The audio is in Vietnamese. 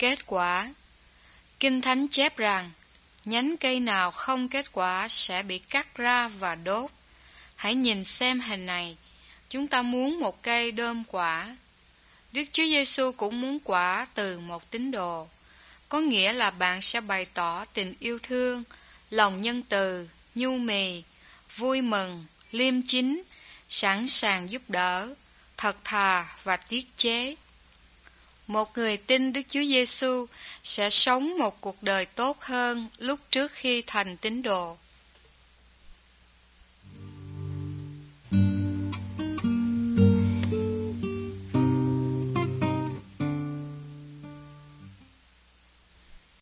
Kết quả. Kinh Thánh chép rằng, nhánh cây nào không kết quả sẽ bị cắt ra và đốt. Hãy nhìn xem hình này, chúng ta muốn một cây đơm quả. Đức Chúa Giêsu cũng muốn quả từ một tín đồ. Có nghĩa là bạn sẽ bày tỏ tình yêu thương, lòng nhân từ, nhu mì, vui mừng, liêm chính, sẵn sàng giúp đỡ, thật thà và tiết chế. Một người tin Đức Chúa Giêsu sẽ sống một cuộc đời tốt hơn lúc trước khi thành tín đồ.